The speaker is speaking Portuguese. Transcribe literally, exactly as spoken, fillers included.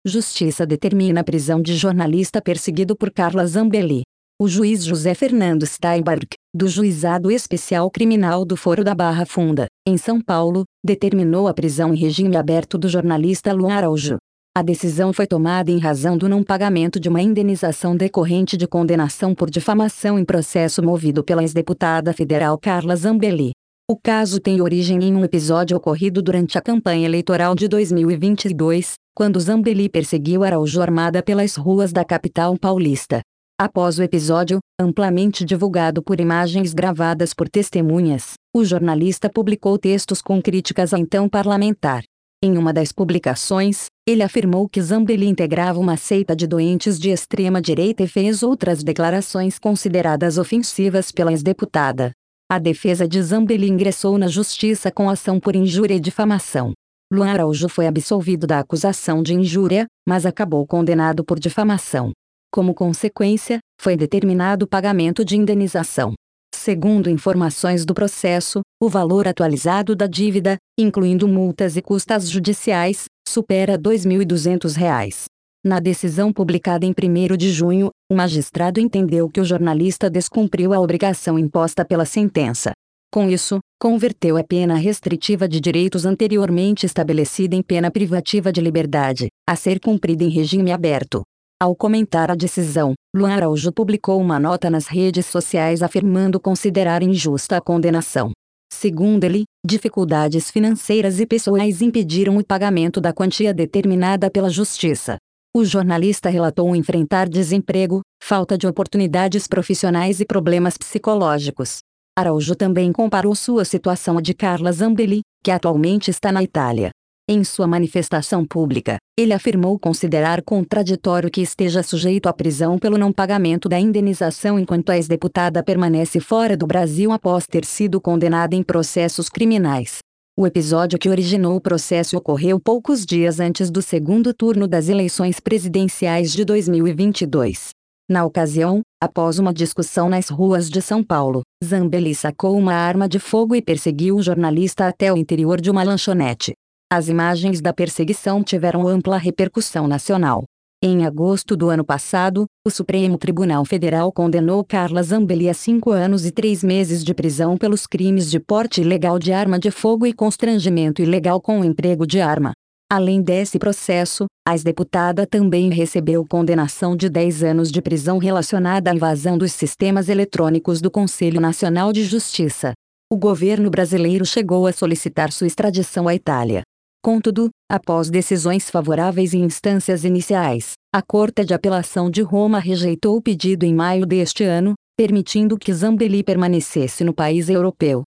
Justiça determina a prisão de jornalista perseguido por Carla Zambelli. O juiz José Fernando Steinberg, do Juizado Especial Criminal do Foro da Barra Funda, em São Paulo, determinou a prisão em regime aberto do jornalista Luan Araújo. A decisão foi tomada em razão do não pagamento de uma indenização decorrente de condenação por difamação em processo movido pela ex-deputada federal Carla Zambelli. O caso tem origem em um episódio ocorrido durante a campanha eleitoral de dois mil e vinte e dois, quando Zambelli perseguiu Araújo armada pelas ruas da capital paulista. Após o episódio, amplamente divulgado por imagens gravadas por testemunhas, o jornalista publicou textos com críticas à então parlamentar. Em uma das publicações, ele afirmou que Zambelli integrava uma seita de doentes de extrema-direita e fez outras declarações consideradas ofensivas pela ex-deputada. A defesa de Zambelli ingressou na justiça com ação por injúria e difamação. Luan Araújo foi absolvido da acusação de injúria, mas acabou condenado por difamação. Como consequência, foi determinado o pagamento de indenização. Segundo informações do processo, o valor atualizado da dívida, incluindo multas e custas judiciais, supera dois mil e duzentos reais. Na decisão publicada em primeiro de junho, o magistrado entendeu que o jornalista descumpriu a obrigação imposta pela sentença. Com isso, converteu a pena restritiva de direitos anteriormente estabelecida em pena privativa de liberdade, a ser cumprida em regime aberto. Ao comentar a decisão, Luan Araújo publicou uma nota nas redes sociais afirmando considerar injusta a condenação. Segundo ele, dificuldades financeiras e pessoais impediram o pagamento da quantia determinada pela Justiça. O jornalista relatou enfrentar desemprego, falta de oportunidades profissionais e problemas psicológicos. Araújo também comparou sua situação à de Carla Zambelli, que atualmente está na Itália. Em sua manifestação pública, ele afirmou considerar contraditório que esteja sujeito à prisão pelo não pagamento da indenização enquanto a ex-deputada permanece fora do Brasil após ter sido condenada em processos criminais. O episódio que originou o processo ocorreu poucos dias antes do segundo turno das eleições presidenciais de dois mil e vinte e dois. Na ocasião, após uma discussão nas ruas de São Paulo, Zambelli sacou uma arma de fogo e perseguiu o jornalista até o interior de uma lanchonete. As imagens da perseguição tiveram ampla repercussão nacional. Em agosto do ano passado, o Supremo Tribunal Federal condenou Carla Zambelli a cinco anos e três meses de prisão pelos crimes de porte ilegal de arma de fogo e constrangimento ilegal com o emprego de arma. Além desse processo, a ex-deputada também recebeu condenação de dez anos de prisão relacionada à invasão dos sistemas eletrônicos do Conselho Nacional de Justiça. O governo brasileiro chegou a solicitar sua extradição à Itália. Contudo, após decisões favoráveis em instâncias iniciais, a Corte de Apelação de Roma rejeitou o pedido em maio deste ano, permitindo que Zambelli permanecesse no país europeu.